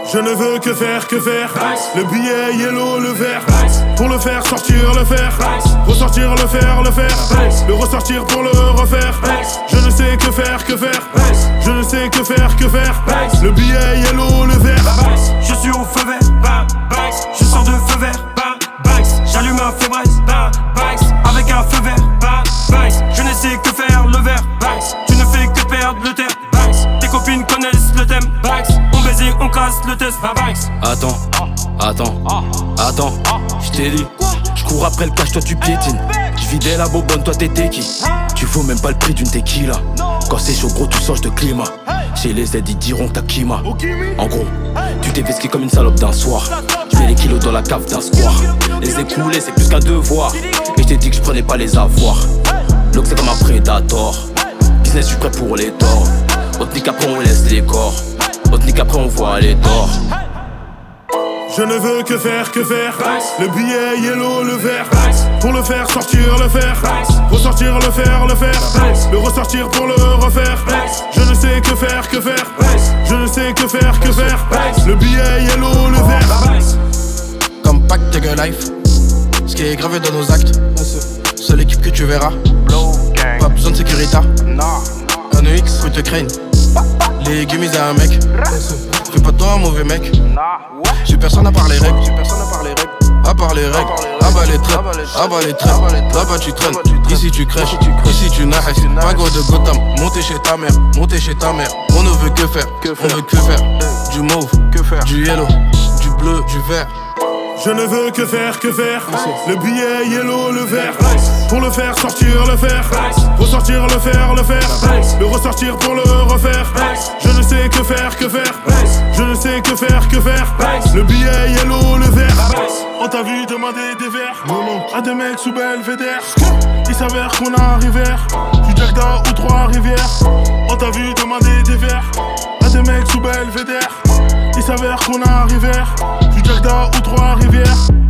Je ne veux que faire, le billet yellow, le vert. Pour le faire sortir, le faire. Ressortir, le faire. Le ressortir pour le refaire. Je ne sais que faire. Je ne sais que faire. Le billet yellow, le vert. Je suis au feu vert, je sors de feu vert, j'allume un feu braise, avec un feu vert, je ne sais que faire, le vert, tu ne fais que perdre le terre, tes copines connaissent le thème, on baise et on casse le test. Attends, j't'ai dit, j'cours après le cash, toi tu piétines. J'vidais la bobonne, toi t'es qui? Tu vaux même pas le prix d'une tequila. Quand c'est chaud gros, tu changes de climat. Chez les Z, ils diront que t'as Kima. En gros, tu t'es vesqué comme une salope d'un soir. J'mets les kilos dans la cave d'un square. Les écouler, c'est plus qu'un devoir. Et j't'ai dit que j'prenais pas les avoirs. L'oc c'est comme un prédator. Business, j'suis prêt pour les torts. Otnik après on laisse les corps. Otnik après on voit les torts. Je ne veux que faire, le billet yellow, le vert. Pour le faire sortir, le faire. Ressortir, le faire. Le ressortir pour le refaire. Je ne sais que faire. Je ne sais que faire. Le billet yellow, le vert. Compact Tag Life, ce qui est gravé dans nos actes. Seule équipe que tu verras. Pas besoin de sécurité. Un EX, faut te craigne. Les gummies à un mec. Fais pas de toi un mauvais mec. J'ai personne à part les règles. À part les règles. Ah bah les traits. Là-bas tu traînes. Ici tu crèches. Ici tu nages. Mago de Gotham. Montez chez ta mère. On ne veut que faire. On veut que faire. Du mauve. Du yellow. Du bleu. Du vert. Je ne veux que faire, le billet yellow, le vert. Pour le faire sortir, le faire. Ressortir, le faire. Le ressortir pour le refaire. Je ne sais que faire. Je ne sais que faire. Le billet yellow, le vert. On t'a vu demander des verres à des mecs sous Belvédère. Il s'avère qu'on arrive du Jagda ou Trois-Rivières. On t'a vu demander des verres à des mecs sous Belvédère. Il s'avère qu'on arrive du Jagda ou Trois-Rivières.